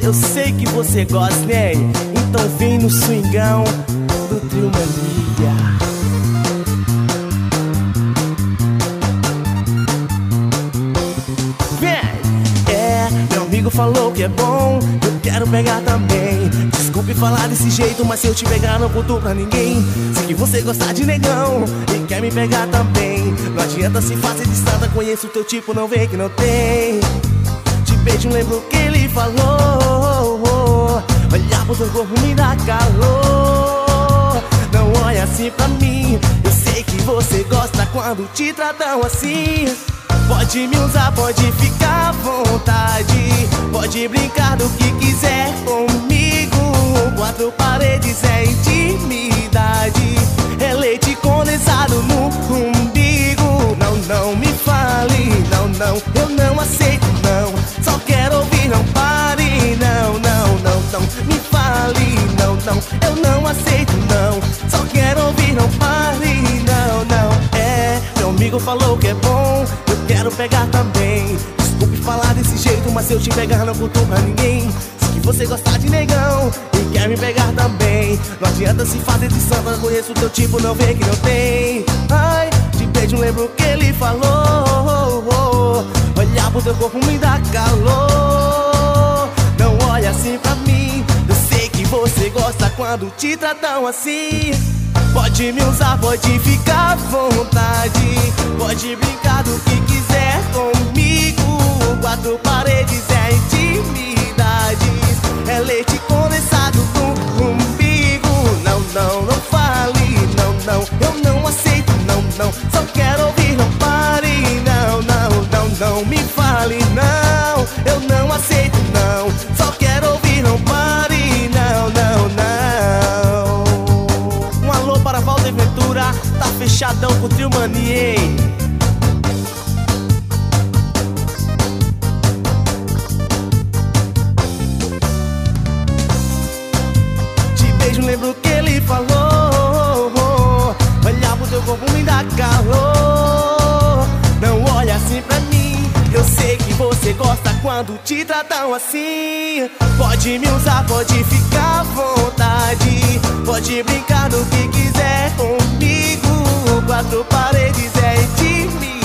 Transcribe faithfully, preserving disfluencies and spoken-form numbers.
Eu sei que você gosta, né? Então vem no swingão do Trio Mania. Meu amigo falou que é bom, eu quero pegar também. Desculpe falar desse jeito, mas se eu te pegar não conto pra ninguém. Sei que você gosta de negão e quer me pegar também. Não adianta se fazer de santa, conheço o teu tipo, não vê que não tem. Te beijo, lembro o que ele falou. Olhar pro teu corpo me dá calor. Não olha assim pra mim, eu sei que você gosta quando te tratam assim. Pode me usar, pode ficar à vontade, pode brincar do que quiser comigo. Quatro paredes é intimidade, é leite condensado no umbigo. Não, não me fale, não, não, eu não aceito não. Só quero ouvir, não pare, não, não, não, não me fale, não, não, eu não aceito não. Só quero ouvir, não pare, não, não. É, meu amigo falou que é bom, quero pegar também. Desculpe falar desse jeito, mas se eu te pegar não conto pra ninguém. Sei que você gosta de negão e quer me pegar também. Não adianta se fazer de santa, não conheço o teu tipo, não vê que não tem. Ai, te beijo, lembro o que ele falou. Olhar pro teu corpo me dá calor. Não olha assim pra mim, eu sei que você gosta quando te tratam assim. Pode me usar, pode ficar à vontade, pode brincar do que quiser comigo. Quatro paredes é intimidade, é leite condensado no umbigo. Não, não, não fale, não, não, eu não aceito, não, não. Só quero ouvir, não pare, não, não, não, não me fale, não. Eu não aceito, não. Só quero ouvir, não pare, não, não, não. Um alô para Valder Ventura, tá fechadão com o Trio Mania, hein? Lembro o que ele falou. Olhar pro teu corpo me dá calor. Não olha assim pra mim, eu sei que você gosta quando te tratam assim. Pode me usar, pode ficar à vontade, pode brincar do que quiser comigo. Quatro paredes é intimidade,